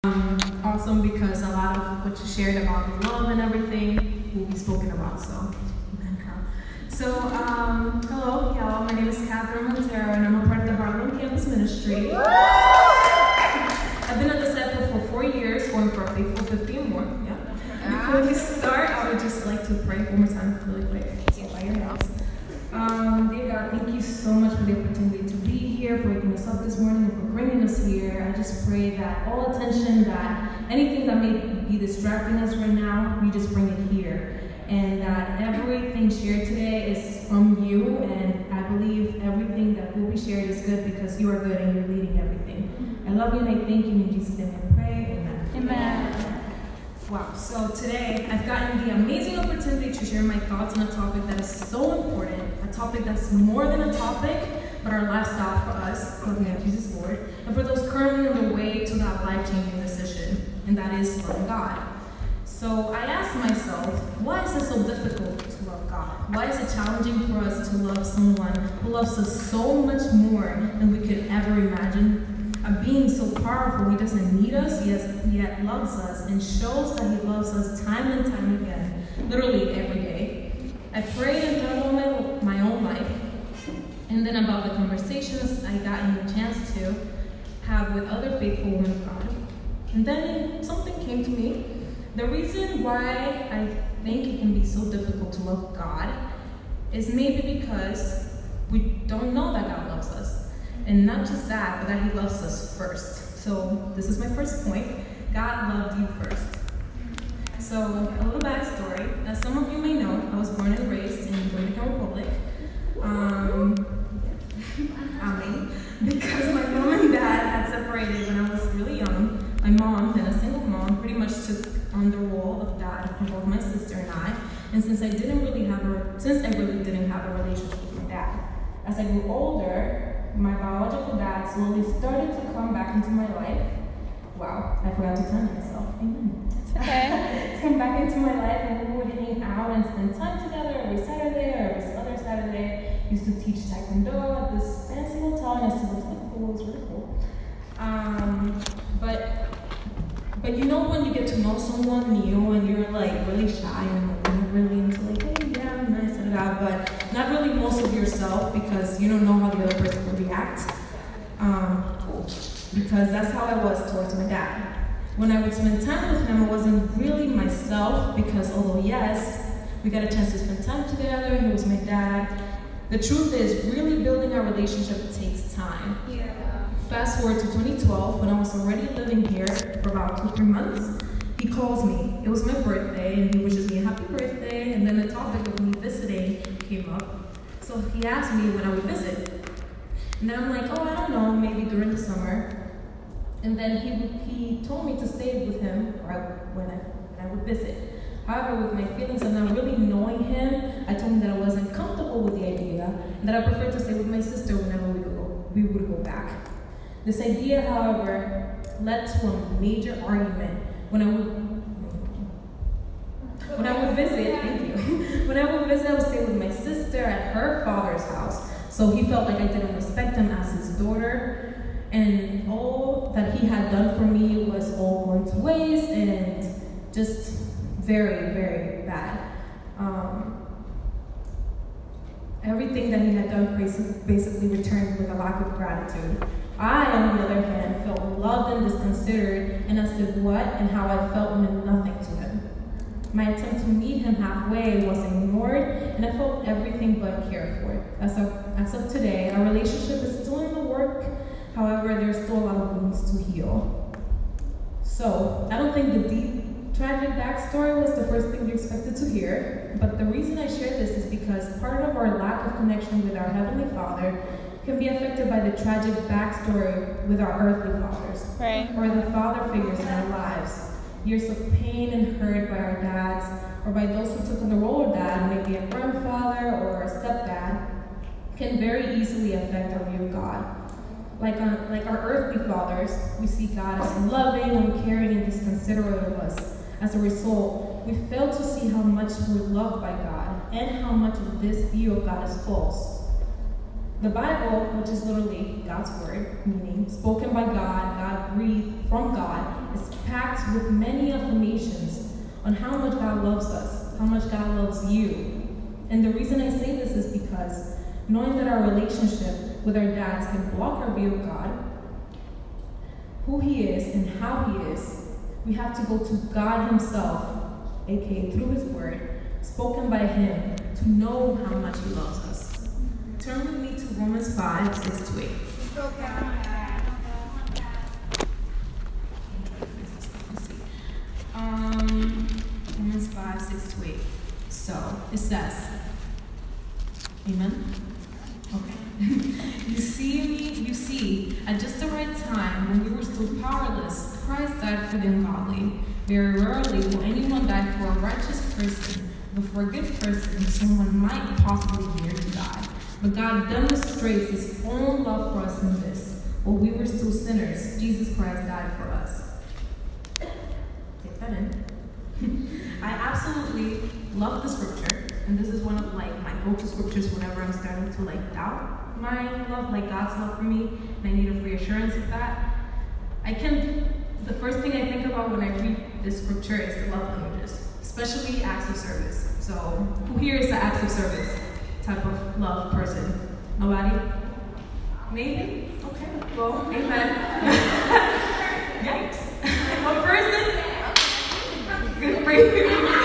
Awesome, because a lot of what you shared about the love and everything will be spoken about. So, amen, Carl. So, hello, y'all. My name is Catherine Montero, and I'm a part of the Harlem Campus Ministry. I've been a disciple for 4 years, going for a faithful 50 or more. Yeah. Before we start, I would just like to pray one more time, really quick. So, by your hands. Dear God, thank you so much for the opportunity to be here, for waking us up this morning, and for bringing us here. I just pray that all attention, that anything that may be distracting us right now, we just bring it here. And that everything shared today is from you, and I believe everything that will be shared is good because you are good and you're leading everything. I love you and I thank you. In Jesus' name I pray. Amen. Amen. Wow, so today I've gotten the amazing opportunity to share my thoughts on a topic that is so important, a topic that's more than a topic, but our lifestyle for us, looking at Jesus Lord, and for those currently on the way to that life-changing decision, and that is loving God. So I asked myself, why is it so difficult to love God? Why is it challenging for us to love someone who loves us so much more than we could ever imagine? A being so powerful, he doesn't need us, yet loves us and shows that he loves us time and time again, literally every day. I prayed and thought about my own life, and then about the conversations I got the chance to have with other faithful women of God. And then something came to me. The reason why I think it can be so difficult to love God is maybe because we don't know that God loves us. And not just that, but that he loves us first. So this is my first point. God loved you first. So a little backstory. As some of you may know, I was born and raised in the Dominican Republic. Because my mom and dad had separated when I was really young. My mom, then a single mom, pretty much took on the role of dad for both my sister and I. And since I really didn't have a relationship with my dad. As I grew older, my biological dad slowly started to come back into my life. Wow, I forgot to turn myself. Amen. It's okay. Come back into my life, and we would hang out and spend time together every Saturday or every other Saturday. Used to teach Taekwondo at this fancy hotel, and it was really cool. It was really cool. But you know when you get to know someone new and you're like really shy and like you're really into like, hey, yeah, I'm nice and that, but not really most of yourself because you don't know how the other person will react. Because that's how I was towards my dad. When I would spend time with him, I wasn't really myself because although yes, we got a chance to spend time together, he was my dad. The truth is, really building our relationship takes time. Yeah. Fast forward to 2012, when I was already living here for about 2-3 months, he calls me. It was my birthday, and he wishes me a happy birthday, and then the topic of me visiting came up. So he asked me when I would visit. And then I'm like, oh, I don't know, maybe during the summer. And then he told me to stay with him when I would visit. However, with my feelings of not really knowing him, I told him that I wasn't comfortable with the idea, and that I preferred to stay with my sister whenever we would go back. This idea, however, led to a major argument when I would visit, thank you. When I would visit, I would stay with my sister at her father's house. So he felt like I didn't respect him as his daughter. And all that he had done for me was all going to waste and just very, very bad. Everything that he had done basically returned with a lack of gratitude. I, on the other hand, felt loved and disconsidered, and as if what and how I felt meant nothing to him. My attempt to meet him halfway was ignored, and I felt everything but cared for. As of today, our relationship is still in the work. However, there's still a lot of wounds to heal. So, I don't think the deep, tragic backstory was the first thing you expected to hear, but the reason I share this is because part of our lack of connection with our Heavenly Father can be affected by the tragic backstory with our earthly fathers, right, or the father figures in our lives. Years of pain and hurt by our dads, or by those who took on the role of dad, maybe a grandfather or a stepdad, can very easily affect our view of God. Like our earthly fathers, we see God as loving and caring and disconsiderate of us. As a result, we fail to see how much we're loved by God and how much of this view of God is false. The Bible, which is literally God's word, meaning spoken by God, God breathed from God, is packed with many affirmations on how much God loves us, how much God loves you. And the reason I say this is because knowing that our relationship with our dads can block our view of God, who He is and how He is, we have to go to God Himself, aka through His Word, spoken by Him, to know how much He loves us. Turn with me to Romans 5, 6-8. Romans 5, 6-8. So, it says, amen? Okay. You see, at just the right time, when we were still powerless, Christ died for the ungodly. Very rarely will anyone die for a righteous person, but for a good person, someone might possibly dare to die. But God demonstrates His own love for us in this. While we were still sinners, Jesus Christ died for us. Take that in. I absolutely love the scripture, and this is one of my go-to scriptures whenever I'm starting to doubt my love, God's love for me, and I need a reassurance of that. The first thing I think about when I read this scripture is the love languages, especially acts of service. So, who here is the acts of service type of love person? Nobody? Maybe? Okay, well, amen. Yikes. One person? Good for you.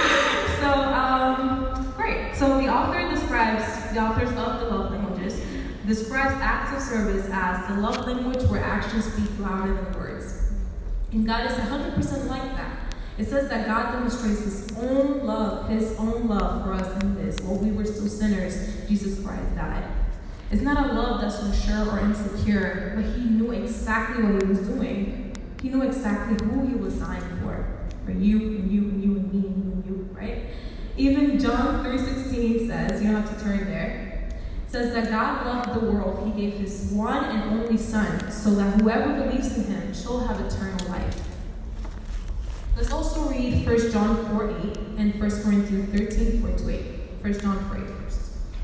So, great. So the authors of the love languages, describes acts of service as the love language where actions speak louder than words. And God is 100% like that. It says that God demonstrates His own love for us in this. While we were still sinners, Jesus Christ died. It's not a love that's unsure or insecure, but He knew exactly what He was doing. He knew exactly who He was dying for you and you and you and me and you, right? Even John 3:16 says, you don't have to turn there, says that God loved the world. He gave His one and only Son, so that whoever believes in Him shall have eternal life. Let's also read 1 John 4:8 and 1 Corinthians 13:4-8. 1 John 4:8 first.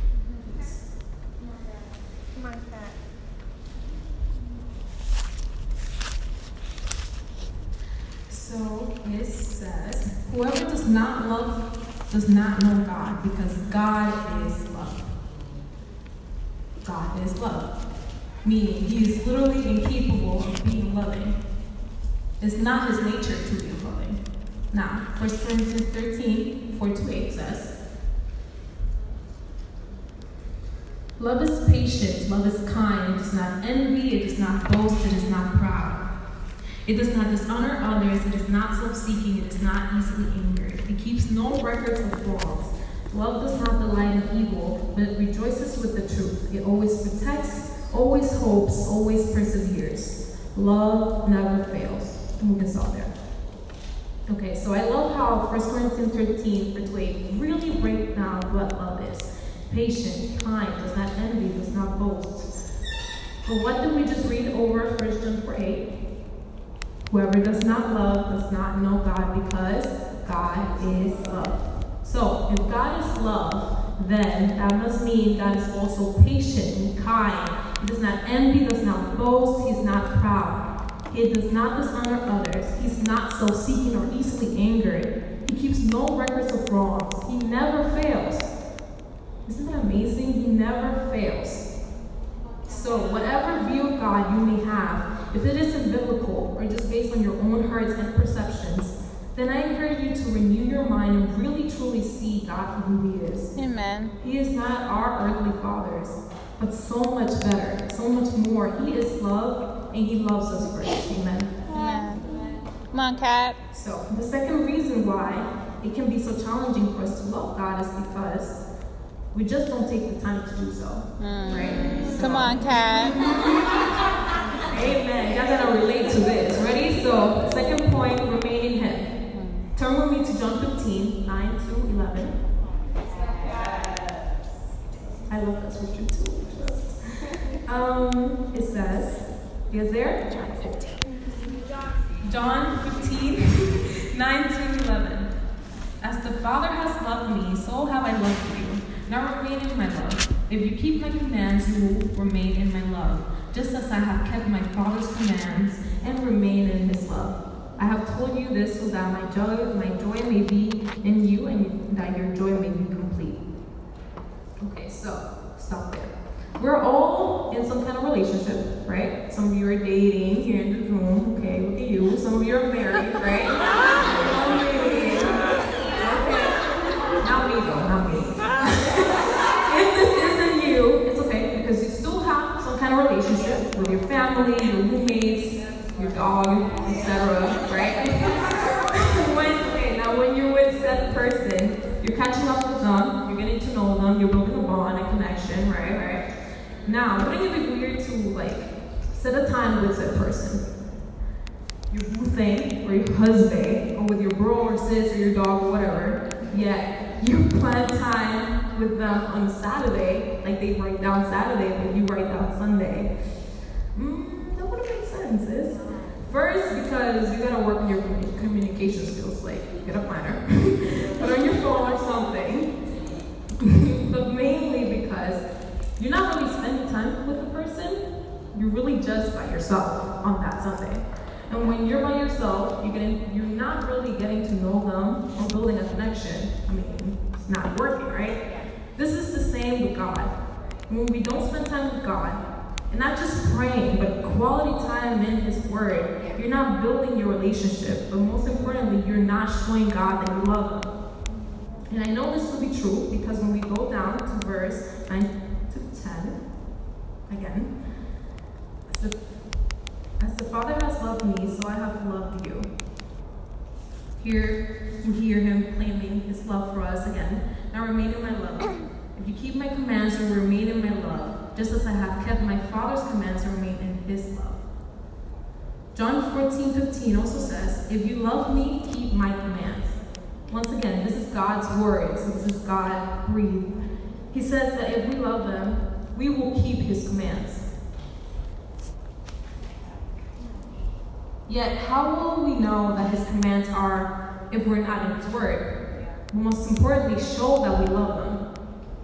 So it says, whoever does not love does not know God, because God is love. God is love. Meaning He is literally incapable of being loving. It's not His nature to be loving. Now, 1 Corinthians 13:4-8 says, love is patient, love is kind, it does not envy, it does not boast, it is not proud. It does not dishonor others, it is not self-seeking, it is not easily angered. It keeps no records of wrongs. Love does not delight in evil, but rejoices with the truth. It always protects, always hopes, always perseveres. Love never fails. And we can stop there. Okay, so I love how 1 Corinthians 13:8 really breaks down what love is. Patient, kind, does not envy, does not boast. But what did we just read over 1 John 4:8? Whoever does not love does not know God, because God is love. So, if God is love, then that must mean God is also patient and kind. He does not envy, does not boast, He's not proud. He does not dishonor others. He's not self-seeking or easily angered. He keeps no records of wrongs. He never fails. Isn't that amazing? He never fails. So, whatever view of God you may have, if it isn't biblical or just based on your own hearts and perceptions, then I encourage you to renew your mind and really truly see God for who He is. Amen. He is not our earthly fathers, but so much better, so much more. He is love, and He loves us first. Amen. Amen. Come on, Kat. So, the second reason why it can be so challenging for us to love God is because we just don't take the time to do so. Right? So, Come on, Kat. Amen. Y'all gotta relate to this. Ready? So, second point, remain in Him. Turn with me to John 15:9-11. I love that scripture too. It says, you guys there? John 15:9-11. As the Father has loved me, so have I loved you. Now remain in my love. If you keep my commands, you will remain in my love, just as I have kept my Father's commands and remain in His love. I have told you this so that my joy may be in you and that your joy may be complete. Okay, so stop there. We're all in some kind of relationship, right? Some of you are dating here in the room. Okay, look at you. Some of you are married, right? Okay. Not me though, not me. If this isn't you, it's okay because you still have some kind of relationship with your family, your roommates, your dog, etc. Right? When you're with said person, you're catching up with them, you're getting to know them, you're building a bond, a connection, right? Now, wouldn't it be weird to set a time with said person? Your boo thing, or your husband, or with your bro or sis or your dog or whatever, yet you plan time with them on Saturday, like they write down Saturday, but you write down Sunday. That wouldn't make sense, sis. First, because you gotta work on your communication skills, like get a planner, put on your phone or something. But mainly because you're not really spending time with the person, you're really just by yourself on that Sunday. And when you're by yourself, you're not really getting to know them or building a connection. I mean, it's not working, right? This is the same with God. When we don't spend time with God, and not just praying, but quality time in His Word, you're not building your relationship, but most importantly, you're not showing God that you love Him. And I know this to be true because when we go down to verse 9 to 10, again, as the Father has loved me, so I have loved you. Here you hear Him claiming His love for us again. Now remain in my love. If you keep my commands, you will remain in my love, just as I have kept my Father's commands and remain in His love. John 14:15 also says, if you love me, keep my commands. Once again, this is God's word, so this is God breathed. He says that if we love Him, we will keep His commands. Yet, how will we know that His commands are if we're not in His word? But most importantly, show that we love Him.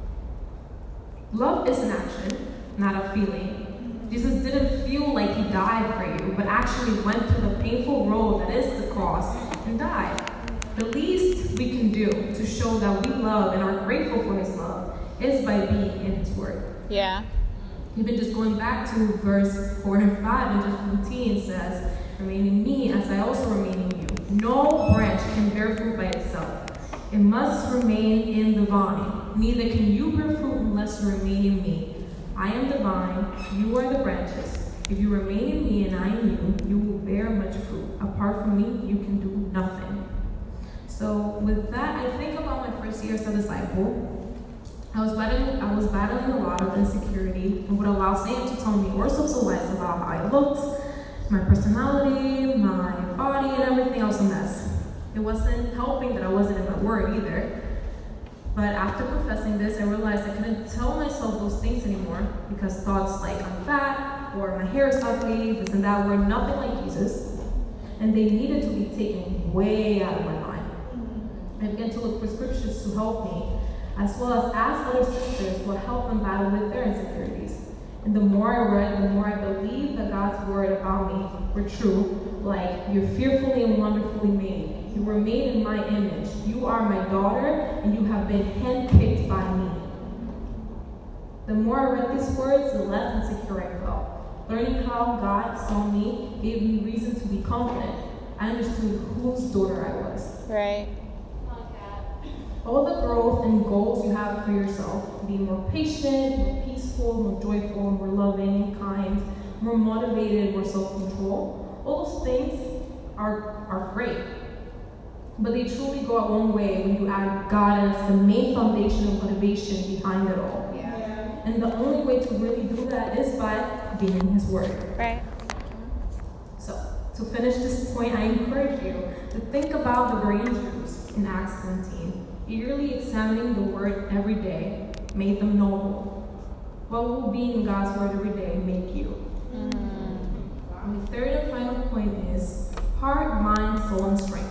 Love is an action, not a feeling. Jesus didn't feel like He died for you, but actually went through the painful road that is the cross and died. The least we can do to show that we love and are grateful for His love is by being in His word. Yeah. Even just going back to verse 4 and 5 and just 15 says, remain in me as I also remain in you. No branch can bear fruit by itself. It must remain in the vine. Neither can you bear fruit unless you remain in me. I am the vine, you are the branches. If you remain in me and I in you, you will bear much fruit. Apart from me, you can do nothing. So with that, I think about my first year as a disciple. I was battling a lot of insecurity and would allow Satan to tell me all sorts of lies about how I looked, my personality, my body, and everything. I was a mess. It wasn't helping that I wasn't in my word either. But after confessing this, I realized I couldn't tell myself those things anymore because thoughts like I'm fat or my hair is ugly, this and that were nothing like Jesus. And they needed to be taken way out of my mind. I began to look for scriptures to help me, as well as ask other sisters what helped them battle with their insecurities. And the more I read, the more I believed that God's word about me were true, like, you're fearfully and wonderfully made. You were made in my image. You are my daughter, and you have been handpicked by me. The more I read these words, the less insecure I felt. Learning how God saw me gave me reason to be confident. I understood whose daughter I was. Right. All the growth and goals you have for yourself, being more patient, more peaceful, more joyful, more loving and kind, more motivated, more self-control, all those things are great. But they truly go a long way when you add God as the main foundation of motivation behind it all. Yeah. And the only way to really do that is by being in His word. Right. So, to finish this point, I encourage you to think about the Berean Jews in Acts 17. Eagerly examining the word every day made them noble. What will being in God's word every day make you? And the third and final point is heart, mind, soul, and strength.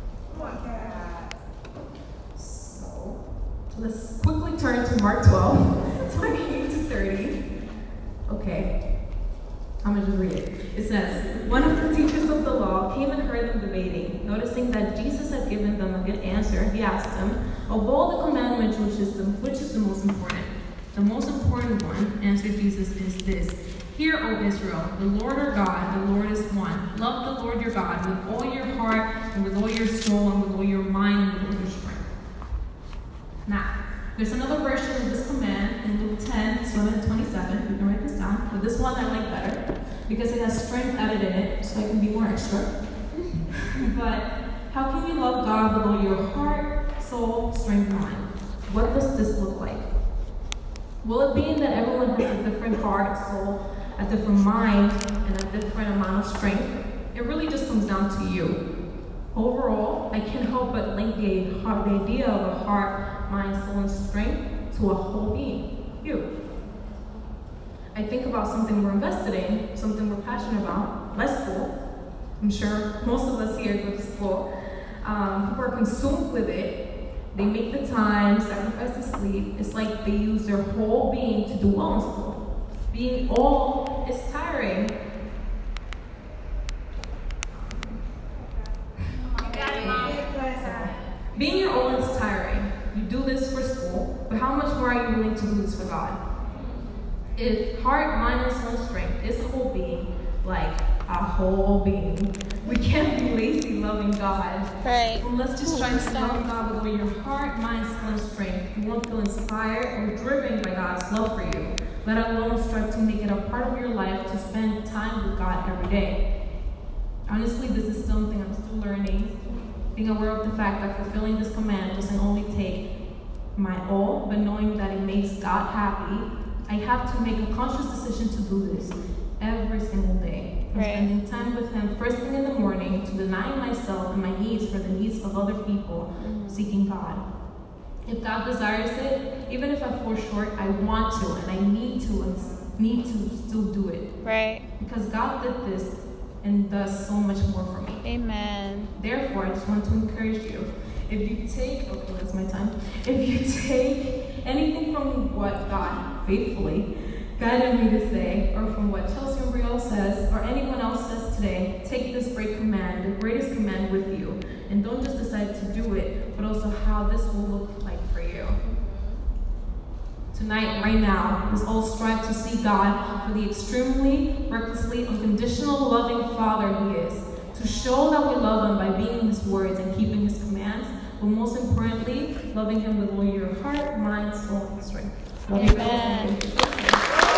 So let's quickly turn to Mark 12, 28 to 30. Okay, I'm going to read it. It says, one of the teachers of the law came came and heard them debating. Noticing that Jesus had given them a good answer, he asked them, of all the commandments, which is the most important? The most important one, answered Jesus, is this. Hear, O Israel, the Lord our God, the Lord is one. Love the Lord your God with all your heart and with all your soul and with all your mind and with all your strength. Now, there's another version of this command in Luke 10:27. You can write this down. But this one I like better because it has strength added in it, so I can be more extra. But how can you love God with all your heart, soul, strength, and mind? What does this look like? Will it be that everyone has a different heart, soul, a different mind, and a different amount of strength? It really just comes down to you. Overall, I can't help but link the idea of a heart, mind, soul, and strength to a whole being, you. I think about something we're invested in, something we're passionate about, like school. I'm sure most of us here go to school. People are consumed with it. They make the time, sacrifice the sleep. It's like they use their whole being to do well in school. Being all is tiring. Being your own is tiring. You do this for school, but how much more are you willing to do this for God? If heart, mind, and soul strength is a whole being, like a whole being, we can't be lazy loving God. Right. Well, let's just try to love God with all your heart, mind, soul, and strength. You won't feel inspired or driven by God's love for you, let alone strive to make it a part of your life to spend time with God every day. Honestly, this is something I'm still learning. Being aware of the fact that fulfilling this command doesn't only take my all, but knowing that it makes God happy, I have to make a conscious decision to do this every single day. From spending time with Him first thing in the morning, to denying myself and my needs for the needs of other people, seeking God. If God desires it, even if I fall short, I want to and I need to still do it. Right. Because God did this and does so much more for me. Amen. Therefore, I just want to encourage you. If you take, okay, that's my time. If you take anything from what God faithfully guided me to say, or from what Chelsea and Brielle says, or anyone else says today, take this great command, the greatest command with you. And don't just decide to do it, but also how this will look like for you. Tonight, right now, let's all strive to see God for the extremely, recklessly, unconditional, loving Father He is. To show that we love Him by being in His words and keeping His commands, but most importantly, loving Him with all your heart, mind, soul, and strength. Love you guys.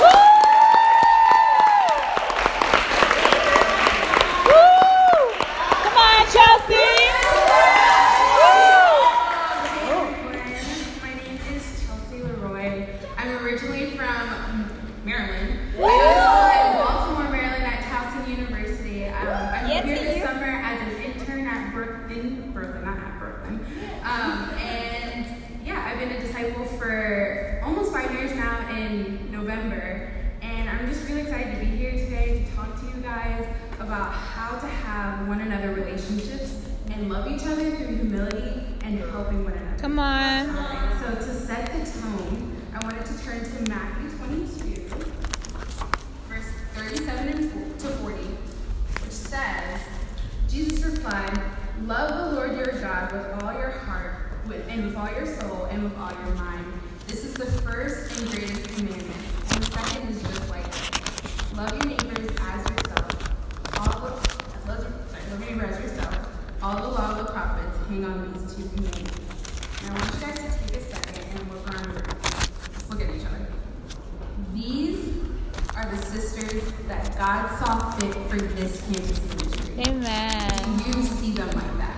For almost 5 years now in November, and I'm just really excited to be here today to talk to you guys about how to have one another relationships and love each other through humility and helping one another. Come on. So to set the tone, I wanted to turn to Matthew 22, verse 37 to 40, which says, Jesus replied, "Love the Lord your God with all your heart, and with all your soul, and with all your mind. This is the first and greatest commandment. And the second is just like it. Love your neighbors as yourself. Love your neighbor as yourself. All the law of the prophets hang on these two commandments." And I want you guys to take a second and look at each other. These are the sisters that God saw fit for this campus ministry. Amen. You see them like that.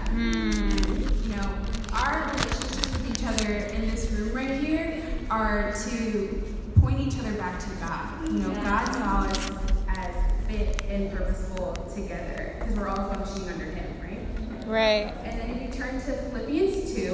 Our relationships with each other in this room right here are to point each other back to God. God saw us as fit and purposeful together because we're all functioning under Him, right? Right. And then if you turn to Philippians 2,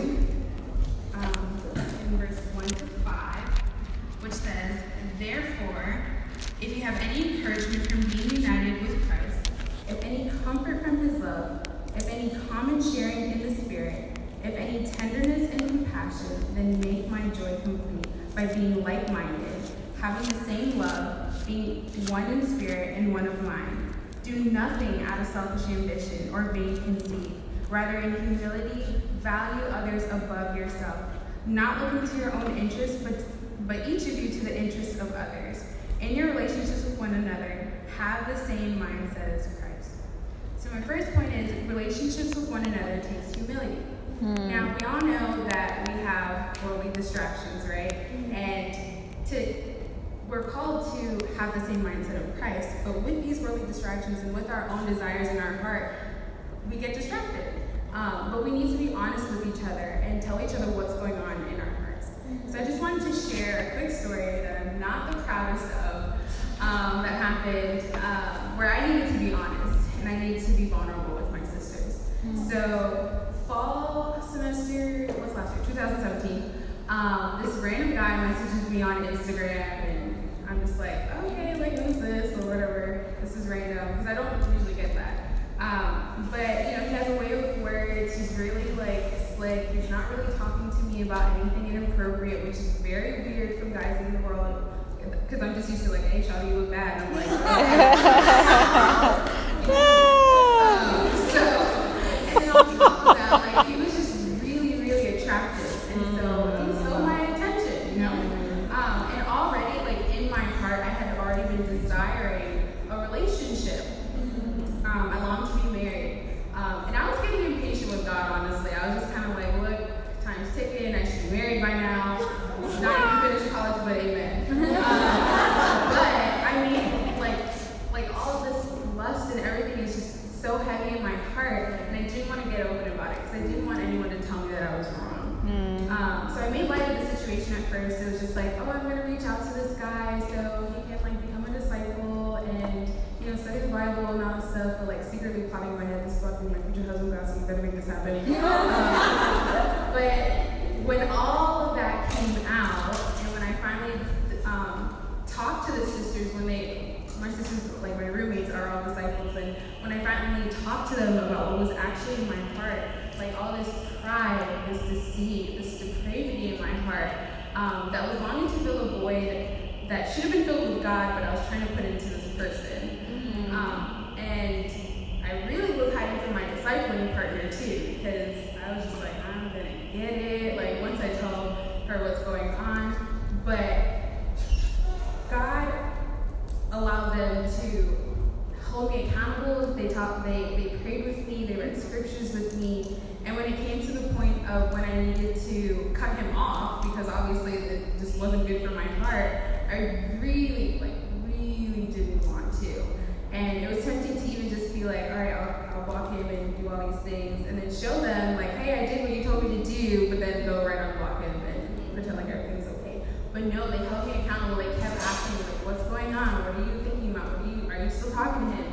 in verse 1 to 5, which says, "Therefore, if you have any encouragement from being united with Christ, if any comfort from His love, if any common sharing in the Spirit, if any tenderness and compassion, then make my joy complete by being like-minded, having the same love, being one in spirit and one of mind. Do nothing out of selfish ambition or vain conceit. Rather, in humility, value others above yourself, not looking to your own interests, but each of you to the interests of others. In your relationships with one another, have the same mindset as Christ. So my first point is relationships with one another takes humility. Now, we all know that we have worldly distractions, right? And we're called to have the same mindset of Christ, but with these worldly distractions and with our own desires in our heart, we get distracted. But we need to be honest with each other and tell each other what's going on in our hearts. So I just wanted to share a quick story that I'm not the proudest of that happened where I needed to be honest and I needed to be vulnerable with my sisters. So fall semester, what's last year, 2017, this random guy messages me on Instagram and I'm just like, okay, like who's this or whatever, this is random, because I don't usually get that. But he has a way with words, he's really like slick, he's not really talking to me about anything inappropriate, which is very weird from guys in the world, because I'm just used to like, hey, shawty, you look bad, and I'm like, and then on top of that, like, he was just really, really attractive, and so he stole my attention, and already, like, in my heart, I had already been desiring a relationship. I longed to be married. And I was getting impatient with God, honestly. I was just kind of like, look, time's ticking, I should be married by now. Not even finished college, but amen. But, I mean, like all of this lust and everything is just so heavy in my heart, and I didn't want to get open about it, because I didn't want anyone to tell me that I was wrong. So I made light of the situation at first. It was just like, oh, I'm going to reach out to this guy so he can, like, become a disciple, and study the Bible and all this stuff, but like secretly plotting in my head, this fucking my future husband got, so you better make this happen. But when all of that came out, and when I finally talked to the sisters, my sisters, like my roommates, are all disciples, and when I finally talked to them about what was actually in my heart, like all this pride, this deceit, this depravity in my heart, that was longing to fill a void that should have been filled with God, but I was trying to put into this person. And I really was hiding from my discipling partner too, because I was just like, I'm gonna get it, like once I told her what's going on. But God allowed them to hold me accountable. They prayed with me, they read scriptures with me, and when it came to the point of when I needed to cut him off, because obviously it just wasn't good for my heart, I really didn't want to. And it was tempting to even just be like, all right, I'll block him and do all these things, and then show them like, hey, I did what you told me to do, but then go right on block him and pretend like everything's okay. But no, they held me accountable. They kept asking me like, what's going on? What are you thinking about? Are you still talking to him?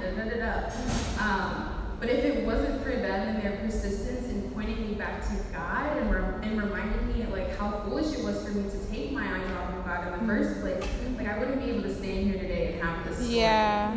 But if it wasn't for them and their persistence in pointing me back to God and reminding me like how foolish it was for me to take my eyes off of God in the first place, like I wouldn't be able to stand here today and have this story. Yeah.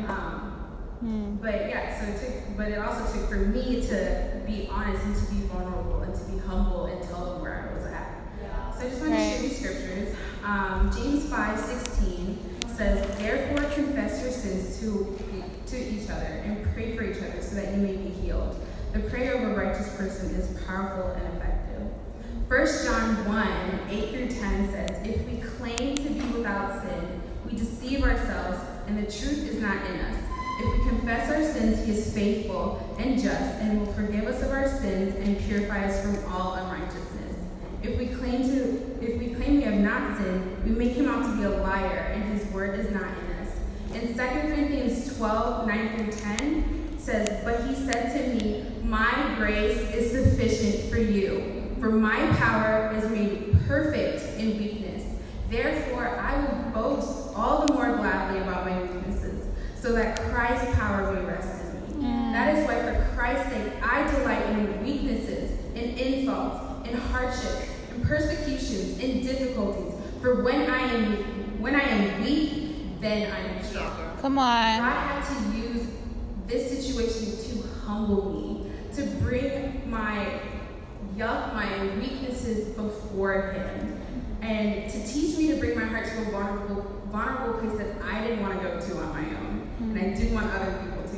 But yeah, but it also took for me to be honest and to be vulnerable and to be humble and tell them where I was at. So I just want to share these scriptures. James 5:16 says, therefore confess your sins to each other and pray for each other so that you may be healed. The prayer of a righteous person is powerful and effective. 1 John 1:8-10 says, if we claim to be without sin, we deceive ourselves and the truth is not in us. If we confess our sins, he is faithful and just and will forgive us of our sins and purify us from all unrighteousness. If we claim we have not sinned, we make him out to be a liar, and his word is not in us. In 2 Corinthians 12:9-10 says, but he said to me, my grace is sufficient for you, for my power is made perfect in weakness. Therefore, I will boast all the more gladly about my weaknesses, so that Christ's power may rest in me. That is why, for Christ's sake, I delight in weaknesses, in insults, in hardships, in persecutions, in difficulties. For when I am weak, then I am strong. Come on. God had to use this situation to humble me, to bring my weaknesses before him, and to teach me to bring my heart to a vulnerable place that I didn't want to go to on my own, and I didn't want other people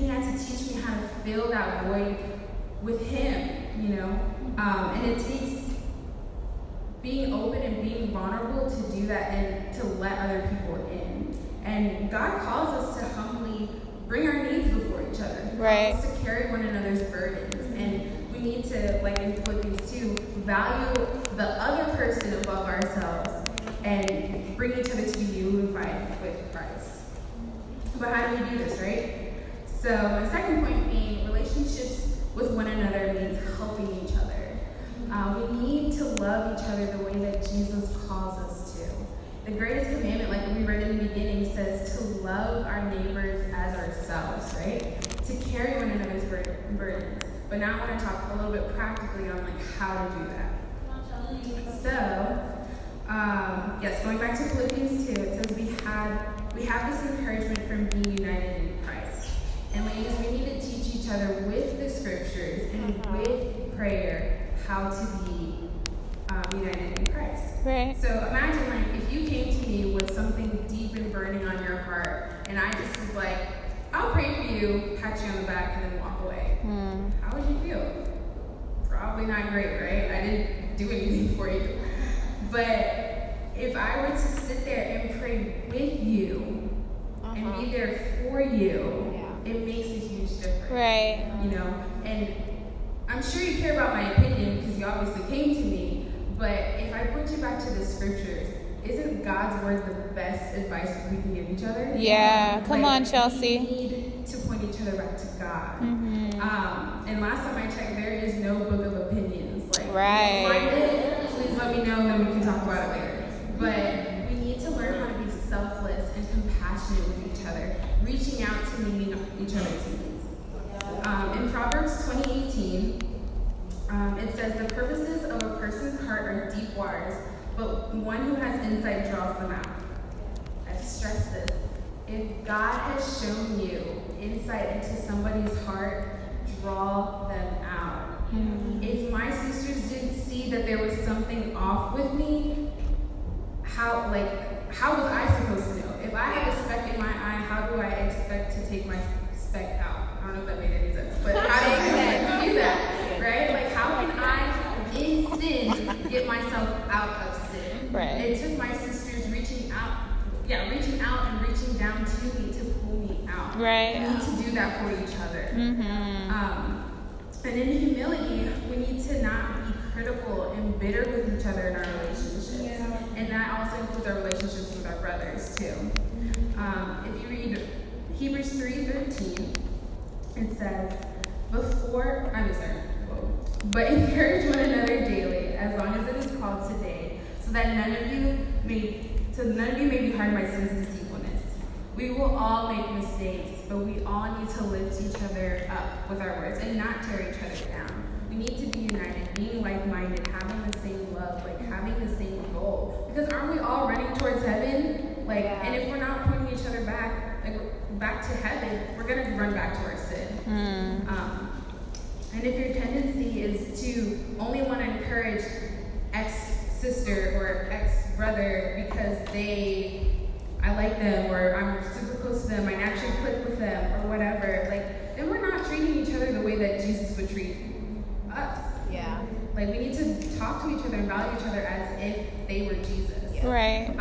he had to teach me how to fill that void with him, you know? And it takes being open and being vulnerable to do that and to let other people in. And God calls us to humbly bring our needs before each other. Right. Calls us to carry one another's burdens. And we need to, like in Philippians 2, value the other person above ourselves and bring each other to be unified with Christ. But how do we do this, right? So my second point being relationships with one another means helping each other. We need to love each other the way that Jesus calls us to. The greatest commandment, like we read in the beginning, says to love our neighbors as ourselves, right? To carry one another's burdens. But now I want to talk a little bit practically on like how to do that. So, yes, going back to Philippians 2, it says we have this encouragement from being united in Christ. And ladies, we need to teach each other with the scriptures and with prayer how to be united in Christ. Right. So imagine like if you came to me with something deep and burning on your heart, and I just was like, I'll pray for you, pat you on the back, and then walk away. How would you feel? Probably not great, right? I didn't do anything for you. But if I were to sit there and pray with you and be there for you, it makes a huge difference. Right. You know, and I'm sure you care about my opinion because you obviously came to me, but if I put you back to the scriptures, isn't God's word the best advice we can give each other? Yeah, come on, Chelsea. We need to point each other back to God. Mm-hmm. And last time I checked, there is no book of opinions. Like, right. Find it, please let me know, then we can talk about it later. But we need to learn how to be selfless and compassionate with each other, reaching out to meeting each other's needs. In Proverbs 20:18, it says, the purposes of a person's heart are deep waters, but one who has insight draws them out. I've stressed this. If God has shown you insight into somebody's heart, draw them out. Mm-hmm. If my sisters didn't see that there was something off with me, how was I supposed to know? If I have a speck in my eye, how do I expect to take my speck out? I don't know if that made any sense, but how do I do that, right? Like, how can I, in sin, get myself out of sin? Right. It took my sisters reaching out and reaching down to me to pull me out. Right. We need to do that for each other. Mm-hmm. And in humility, we need to not be critical and bitter with each other in our relationships. Yeah. And that also includes our relationships with our brothers, too. If you read Hebrews 3:13, it says, but encourage one another daily, as long as it is called today, so that none of you may be harmed by sin's deceitfulness. We will all make mistakes, but we all need to lift each other up with our words and not tear each other down. We need to be united, being like-minded, having the same love, like having the same goal. Because aren't we all running towards heaven? Like, and if we're not pointing each other back, like back to heaven, we're gonna run back to our sin. And if your tendency is to only want to encourage ex-sister or ex-brother because I like them, or I'm super close to them, I naturally click with them, or whatever, like, then we're not treating each other the way that Jesus would treat us. Yeah. Like, we need to talk to each other and value each other as if they were Jesus. Yeah. Right.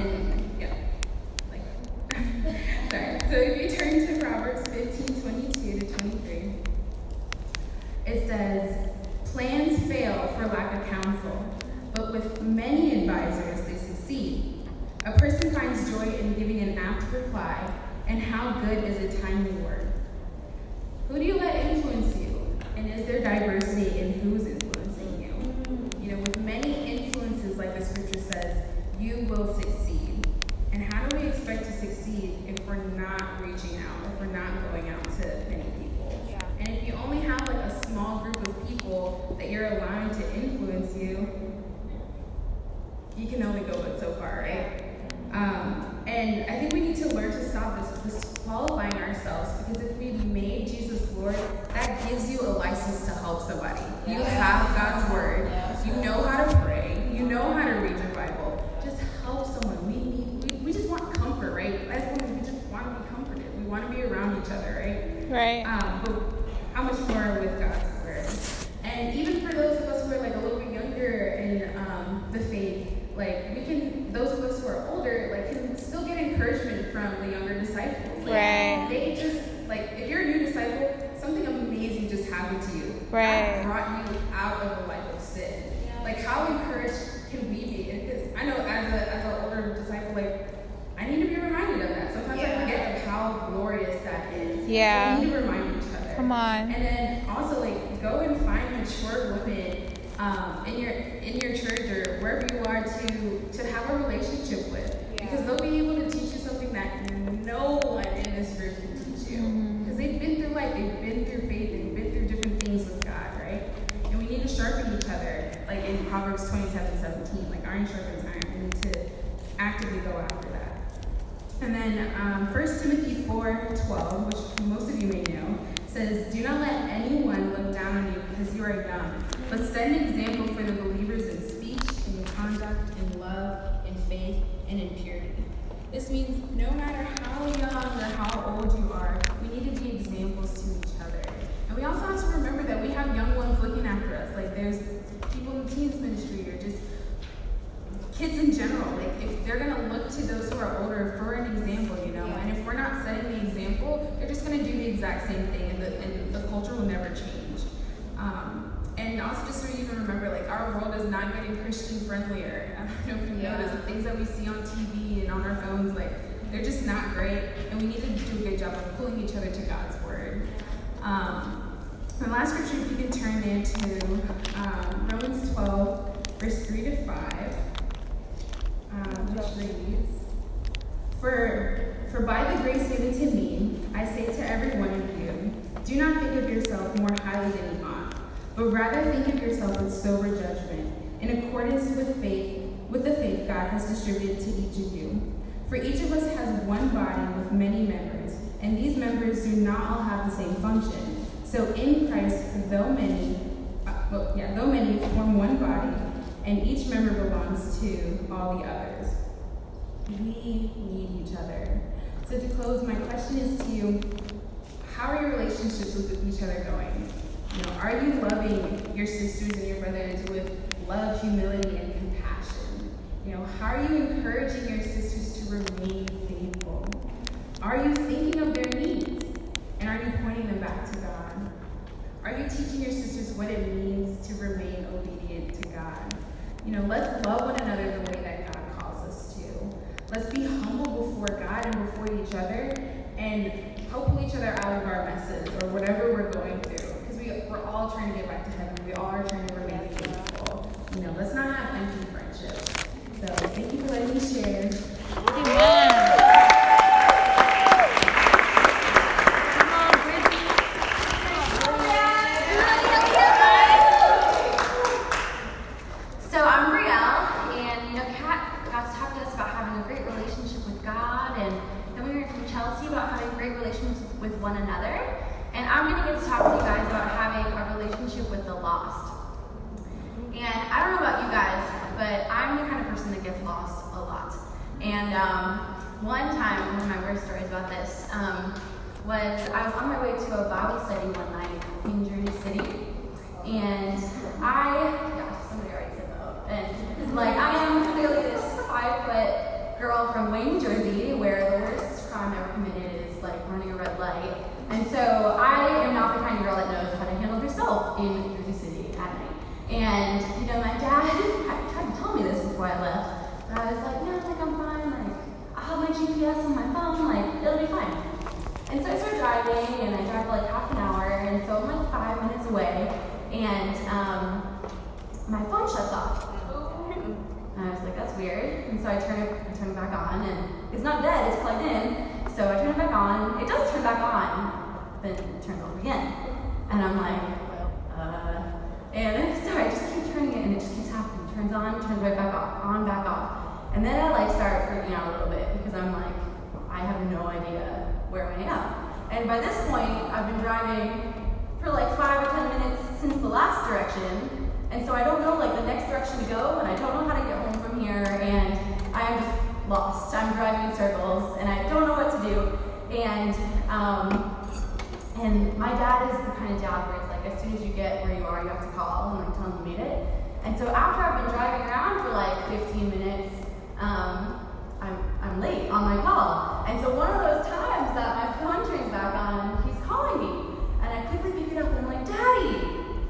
Sorry. So if you turn to Proverbs 15:22 to 23, it says, plans fail for lack of counsel, but with many advisors they succeed. A person finds joy in giving an apt reply, and how good is a timely word. Who do you let influence you? And is there diversity in who's influencing you? You know, with many influences, like the scripture says, you will succeed. And how do we expect to succeed if we're not reaching out, if we're not going out to many people? Yeah. And if you only have like a small group of people that you're allowing to influence you, you can only go but so far, right? And I think we need to learn to stop disqualifying ourselves, because if we've made Jesus Lord, that gives you a license to help somebody. Yeah. You have God's word. Yeah. You know how to pray. You know how to read your Bible. Just help someone. We just want comfort, right? As women, we just want to be comforted. We want to be around each other, right? Right. Right. God brought you out of a life of sin. Like, how encouraged can we be? Because I know as an older disciple, like, I need to be reminded of that. Sometimes I forget of how glorious that is. Yeah. So we need to remind each other. Come on. And then also, like, go and find mature women in your church or wherever you are to have a relationship with. Because they'll be able to teach you something that no one in this group can teach you. Because they've been through life, they've been through faith, they've been through different things with God, right? And we need to sharpen each other, like in Proverbs 27:17, like iron sharpens iron. We need to actively go after that. And then 1 Timothy 4:12, which most of you may know, says, "Do not let anyone look down on you because you are young, but set an example for the believers in speech, in conduct, in love, in faith, and in purity." This means no matter how young or how old you are, we need to be examples to each other. And we also have to remember that we have young ones looking after us. Like, there's people in the teens ministry or just kids in general. Like, if they're going to look to those who are older for an example, you know, and if we're not setting the example, they're just going to do the exact same thing, and the culture will never change. And also, just so you can remember, like, our world is not getting Christian friendlier. I don't know if you notice the things that we see on TV and on our phones, like, they're just not great, and we need to do a good job of pulling each other to God's word. The last scripture, if you can turn there to Romans 12, verse 3-5, which reads, For by the grace given to me, I say to every one of you, do not think of yourself more highly than you ought, but rather think of yourself with sober judgment, in accordance with the faith God has distributed to each of you. For each of us has one body with many members, and these members do not all have the same function. So in Christ, though many form one body, and each member belongs to all the others. We need each other. So to close, my question is to you, how are your relationships with each other going? You know, are you loving your sisters and your brothers with love, humility, and compassion? You know, how are you encouraging your sisters to remain faithful? Are you thinking of their needs? And are you pointing them back to God? Are you teaching your sisters what it means to remain obedient to God? You know, let's love one another the way that God calls us to. Let's be humble before God and before each other, and help pull each other out of our messes or whatever we're going through. Because we're all trying to get back to heaven. We all are trying to remain faithful. You know, let's not have empty friendships. So thank you for letting me share. Amen. So I'm Brielle, and you know, Kat got to talk to us about having a great relationship with God, and then we heard from Chelsea about having great relationships with one another. And I'm going to get to talk to you guys about having a relationship with the lost. And I don't know about you guys, but I'm the kind of person that gets lost a lot. And one time, one of my worst stories about this was I was on my way to a Bible study one night in Jersey City, and somebody already said that. And like, I am clearly this 5-foot girl from Wayne, Jersey, where the worst crime ever committed is like running a red light. And so I am not the kind of girl that knows how to handle herself in Jersey City at night. And, you know, my dad tried to tell me this before I left. But I was like, no, like, I'm fine. Like, I have my GPS on my phone. Like, it'll be fine. And so I started driving, and I drive for like half an hour. And so I'm like 5 minutes away. And my phone shuts off. And I was like, that's weird. And so I turn it back on. And it's not dead. It's plugged in. So I turn it back on. It does turn back on, then it turns off again. And I'm like, and so I just keep turning it, and it just keeps happening. Turns on, turns right back off, on, back off. And then I like start freaking out a little bit because I'm like, I have no idea where I am. And by this point, I've been driving for like 5 or 10 minutes since the last direction. And so I don't know like the next direction to go, and I don't know how to get home from here, and I'm just lost. I'm driving in circles, and I don't know what to do. And my dad is the kind of dad where it's like, as soon as you get where you are, you have to call and like tell him you made it. And so after I've been driving around for like 15 minutes, I'm late on my call. And so one of those times that my phone turns back on, he's calling me. And I quickly pick it up, and I'm like, Daddy,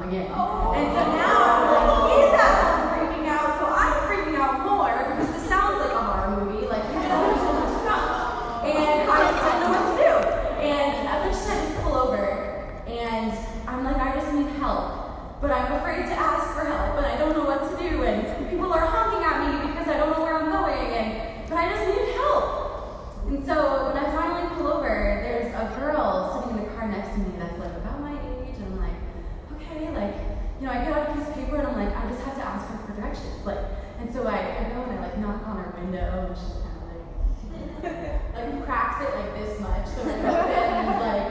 coming in. And so now, like, he's at home freaking out, so I'm freaking out more because this sounds like a horror movie. Like, there's so much stuff. And I just didn't know what to do. And eventually I just pull over, and I'm like, I just need help. But I'm afraid to ask for help, and I don't know what to do. And people are honking at me because I don't know where I'm going. But I just need help. And so when I finally pull over, there's a girl sitting in the car next to me that's like about my age, and I'm like, okay, like, you know, I get out a piece of paper and I'm like, I just have to ask her for directions, like, and so I go and I like knock on her window, and she's kind of like cracks it like this much, so I open it and he's like,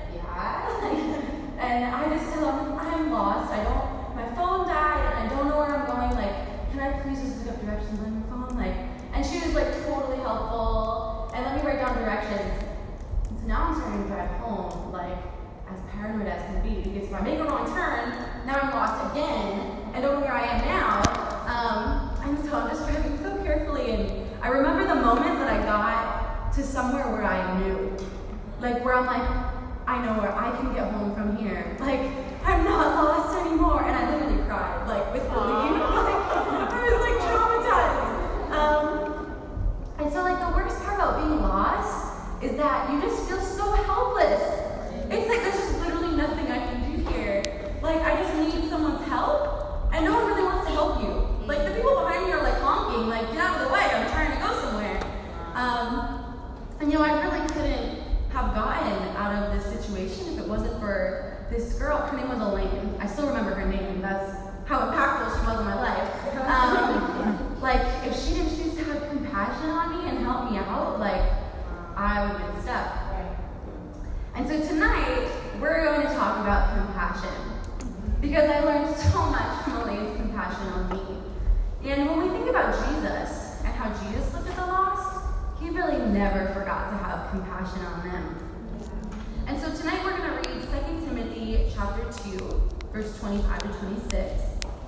yeah, and I just tell him I'm lost, my phone died and I don't know where I'm going, like, can I please just look up directions on your phone, like, and she was like totally helpful and let me write down directions. So now I'm starting to drive home, like, as paranoid as can be, because if I make a wrong turn, now I'm lost again, and don't know where I am now. And so I'm just driving so carefully, and I remember the moment that I got to somewhere where I knew. Like, where I'm like, I know where I can get home from here. Like, I'm not lost anymore. And I literally cried, like, with relief. Like, I was, like, traumatized. And so, like, the worst part about being lost is that you just feel so helpless. It's like there's just literally nothing I can do here. Like, I just need someone's help, and no one really wants to help you. Like, the people behind me are like honking, like, get out of the way, I'm trying to go somewhere. And you know, I really couldn't have gotten out of this situation if it wasn't for this girl. Her name was Elaine. I still remember her name. That's how impactful she was in my life. Like, if she didn't choose to have compassion on me and help me out, like, I would have been stuck. And so tonight, we're going to talk about compassion, because I learned so much from Elaine's compassion on me. And when we think about Jesus and how Jesus looked at the lost, he really never forgot to have compassion on them. And so tonight we're going to read 2 Timothy chapter 2, verse 25 to 26.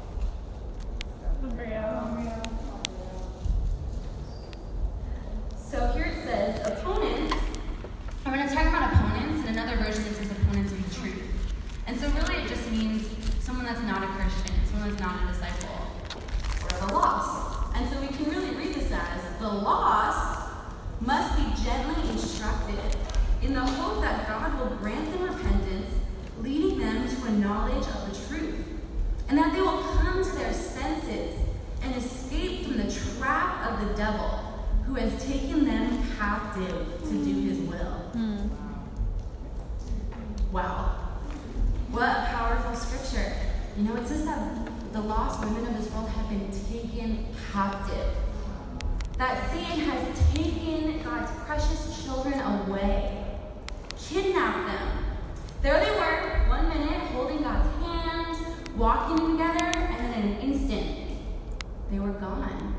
So here it says, opponents. I'm going to talk about opponents. In another version, it says opponents of the truth. And so really it just means someone that's not a Christian, someone that's not a disciple, or the lost. And so we can really read this as, the lost must be gently instructed in the hope that God will grant them repentance, leading them to a knowledge of the truth, and that they will come to their senses and escape from the trap of the devil, who has taken them captive to do his will. Wow. What a powerful scripture. You know, it says that the lost women of this world have been taken captive. That Satan has taken God's precious children away, kidnapped them. There they were, 1 minute, holding God's hand, walking together, and then in an instant, they were gone.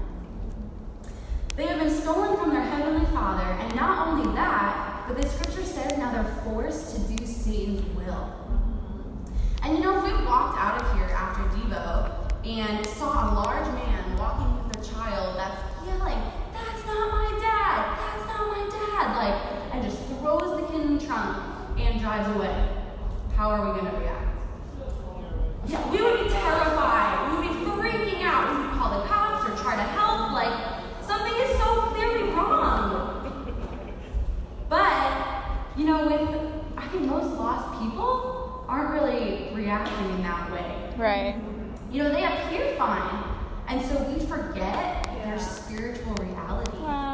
They have been stolen from their heavenly Father, and not only that, but the scripture says now they're forced to do Satan's will. And you know, if we walked out of here after Devo and saw a large man walking with a child that's yelling, "That's not my dad! That's not my dad!" like, and just throws the kid in the trunk and drives away, how are we going to react? Yeah, we would be terrified. We would be freaking out. We would call the cops or try to help. Like, something is so clearly wrong. But, you know, I think most lost people aren't really reacting in that way. Right. You know, they appear fine, and so we forget their spiritual reality.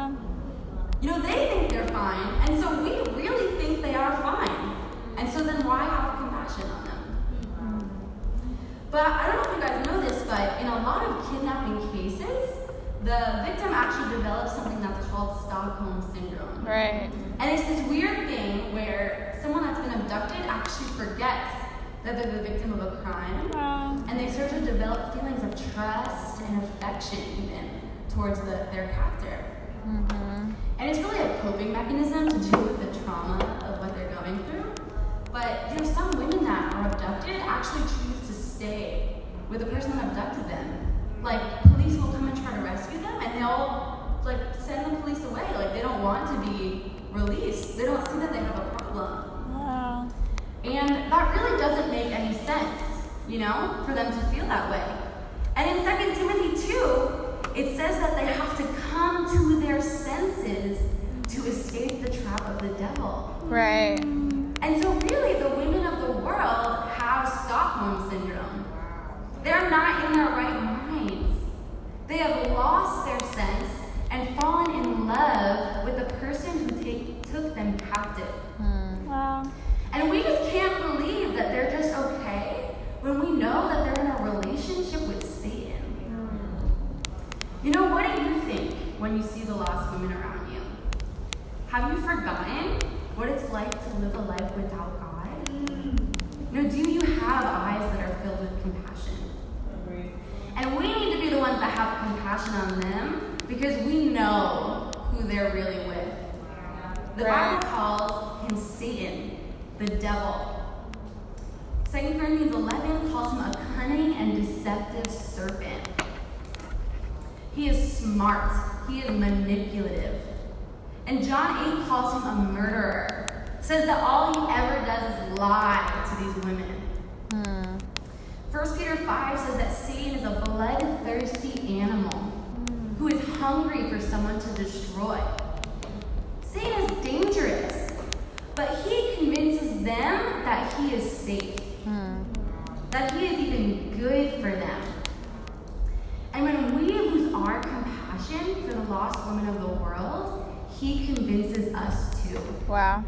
You know, they think they're fine, and so we really think they are fine. And so then why have compassion on them? But I don't know if you guys know this, but in a lot of kidnapping cases, the victim actually develops something that's called Stockholm Syndrome. Right. And it's this weird thing where someone that's been abducted actually forgets that they're the victim of a crime. And they start to develop feelings of trust and affection even towards their captor. And it's really a coping mechanism to deal with the trauma of what they're going through. But there's some women that are abducted actually choose to stay with the person that abducted them. Like, police will come and try to rescue them, and they'll, like, send the police away. Like, they don't want to be released. They don't see that they have a problem. And that really doesn't make any sense. for them to feel that way. And in 2 Timothy 2, it says that they have to come to their senses to escape the trap of the devil. Right. And so really, the women of the world have Stockholm Syndrome. They're not in their right minds. They have lost their sense and fallen in love with the person who took them captive. Wow. And we just can't believe that they're just okay when we know that they're in a relationship with Satan. What do you think when you see the lost women around you? Have you forgotten what it's like to live a life without God? Do you have eyes that are filled with compassion? And we need to be the ones that have compassion on them because we know who they're really with. The Bible calls him Satan, the devil. 2 Corinthians 11 calls him a cunning and deceptive serpent. He is smart. He is manipulative. And John 8 calls him a murderer. Says that all he ever does is lie to these women. 1 Peter 5 says that Satan is a bloodthirsty animal who is hungry for someone to destroy. Satan is dangerous, but he convinces them that he is safe, that he is even good for them. And when we lose our compassion for the lost women of the world, he convinces us too. Wow.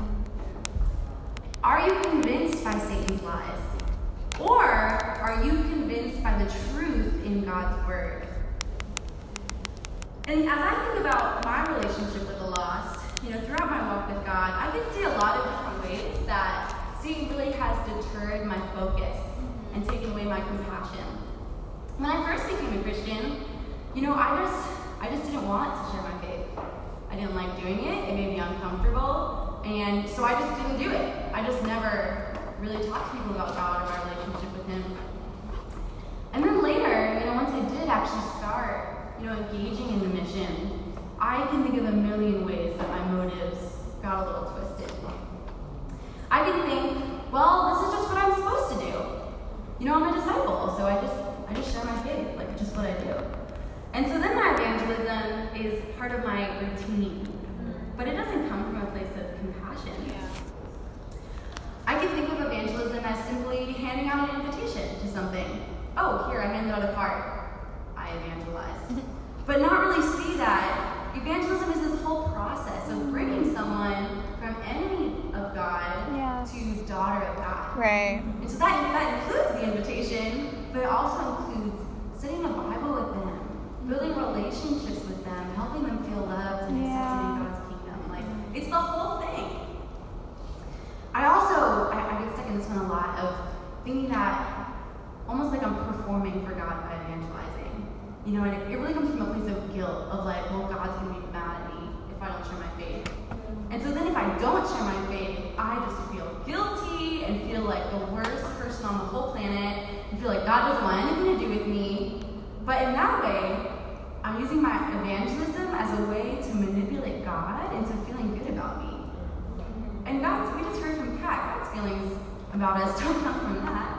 Are you convinced by Satan's lies? Or are you convinced by the truth in God's word? And as I think about my relationship with the lost, throughout my walk with God, I can see a lot of different ways that Satan really has deterred my focus and taken away my compassion. When I first became a Christian, I just didn't want to share my faith. I didn't like doing it. It made me uncomfortable. And so I just didn't do it. I just never really talked to people about God or my relationship with him. And then later, once I did actually start, engaging in the mission, I can think of a million ways that my motives got a little twisted. I can think, well, this is just what I'm supposed to do. I'm a disciple, so I just share my faith, like just what I do. And so then my evangelism is part of my routine, but it doesn't come from a place of compassion. I can think of evangelism as simply handing out an invitation to something. Oh, here, I handed out a card. I evangelized. But not really see that evangelism is this whole process of bringing someone from enemy of God to daughter of God. Right. And so that includes the invitation, but it also includes studying the Bible with them, building relationships with them, helping them feel loved and accepted in God's kingdom. It's the whole thing. I get stuck in this one a lot of thinking that almost like I'm performing for God by evangelizing. And it really comes from a place of guilt of well, God's going to be mad at me if I don't share my faith. And so then if I don't share my faith, I just feel guilty and feel like the worst person on the whole planet and feel like God doesn't want anything to do with me. But in that way, I'm using my evangelism as a way to manipulate God into feeling good about me. And we just heard from Kat, God's feelings about us don't come from that.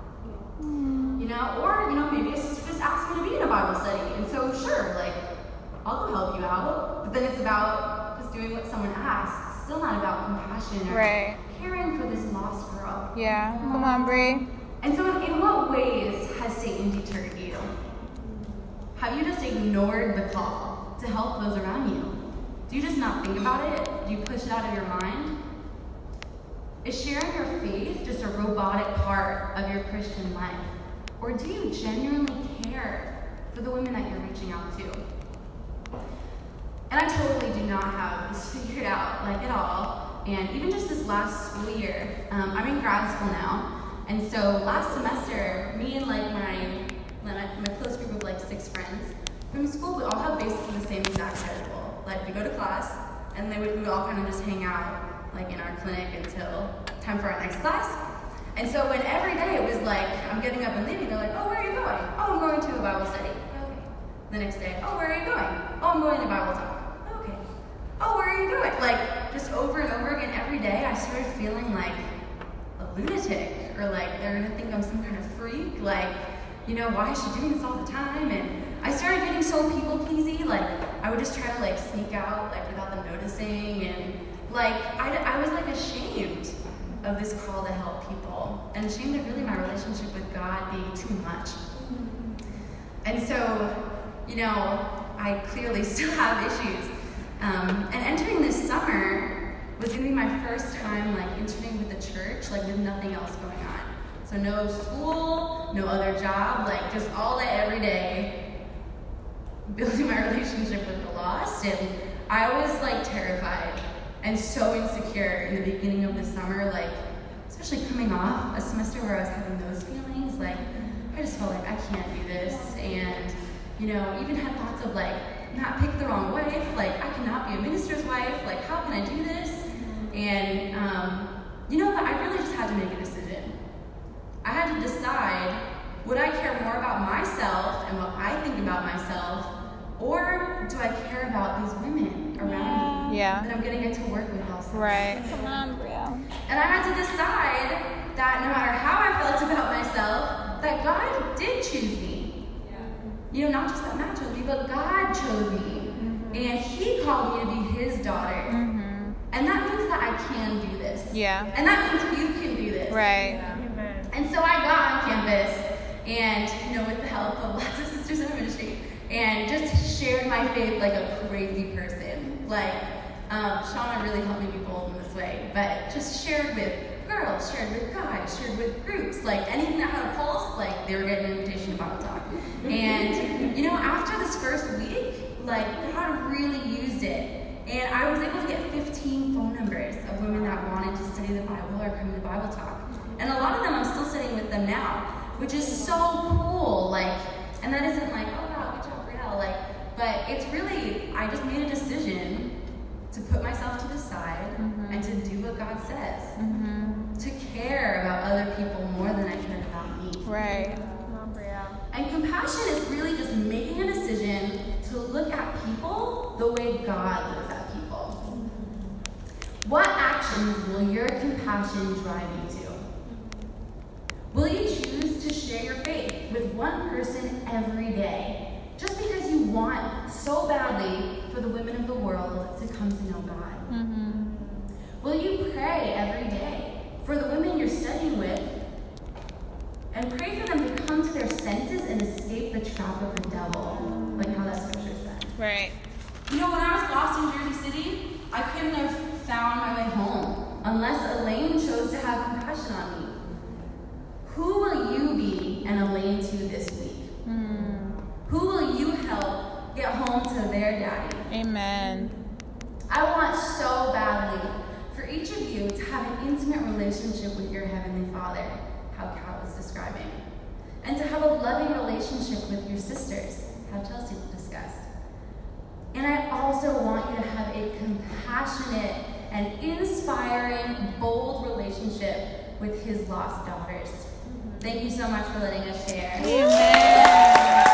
Or maybe a sister just asked me to be in a Bible study. And so sure, I'll go help you out. But then it's about just doing what someone asks. It's still not about compassion or caring for this lost girl. Yeah. Come on, Bree. And so in what ways has Satan deterred you? Have you just ignored the call to help those around you? Do you just not think about it? Do you push it out of your mind? Is sharing your faith just a robotic part of your Christian life? Or do you genuinely care for the women that you're reaching out to? And I totally do not have this figured out, at all. And even just this last school year, I'm in grad school now. And so last semester, me and my close group of 6 friends from school, we all have basically the same exact schedule. We go to class, and we would all kind of just hang out in our clinic until time for our next class. And so when every day it was I'm getting up and leaving, they're like, oh, where are you going? Oh, I'm going to a Bible study. Okay. The next day, oh, where are you going? Oh, I'm going to Bible talk. Okay. Oh, where are you going? Just over and over again every day, I started feeling like a lunatic. or like they're gonna think I'm some kind of freak, like, why is she doing this all the time? And I started getting so people-pleasy, like I would just try to like sneak out like without them noticing, and like I was like ashamed of this call to help people, and ashamed of really my relationship with God being too much. And so, I clearly still have issues. And entering this summer was gonna be my first time like interning with the church, like with nothing else going on. So no school, no other job, like just all day, every day, building my relationship with the lost. And I was like terrified and so insecure in the beginning of the summer, like especially coming off a semester where I was having those feelings, like I just felt like I can't do this. And, even had thoughts of like, not pick the wrong wife, like I cannot be a minister's wife, like how can I do this? And, but I really just had to make a decision. I had to decide, would I care more about myself and what I think about myself, or do I care about these women around me that I'm going to get to work with also? Right. Come on, Bria. And I had to decide that no matter how I felt about myself, that God did choose me. Not just that Matt chose me, but God chose me. And He called me to be His daughter. And that means that I can do this. Yeah. And that means you can do this. Right. And so I got on campus and, with the help of lots of sisters in the ministry, and just shared my faith like a crazy person. Like, Shauna really helped me be bold in this way, but just shared with girls, shared with guys, shared with groups, like anything that had a pulse, like they were getting an invitation to Bible talk. And, after this first week, like God really used it. And I was able to get 15 phone numbers of women that wanted to study the Bible or come to Bible talk. And a lot of them I'm still studying with them now, which is so cool. Like, and that isn't like, oh wow, good job, Brielle. Like, but it's really, I just made a decision to put myself to the side and to do what God says. To care about other people more than I cared about me. Right. And compassion is really just making a decision to look at people the way God looks at people. What actions will your compassion drive you to? Will you choose to share your faith with one person every day, just because you want so badly for the women of the world to come to know God? Will you pray every day for the women you're studying with, and pray for them to come to their senses and escape the trap of the devil, like how that scripture said? Right. When I was lost in Jersey City, I couldn't have found my way home unless Elaine chose to have compassion on me. Who will you be an Elaine to this week? Who will you help get home to their daddy? Amen. I want so badly for each of you to have an intimate relationship with your Heavenly Father, how Kat was describing, and to have a loving relationship with your sisters, how Chelsea discussed. And I also want you to have a compassionate and inspiring, bold relationship with His lost daughters. Thank you so much for letting us share. Amen.